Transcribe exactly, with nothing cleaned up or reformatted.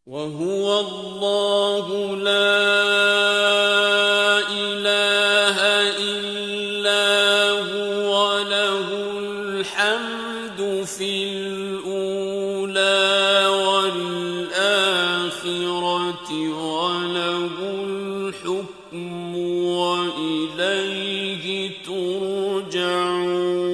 وهو الله لا إله إلا هو له الحمد في الأولى والآخرة وله الحكم وإليه ترجعون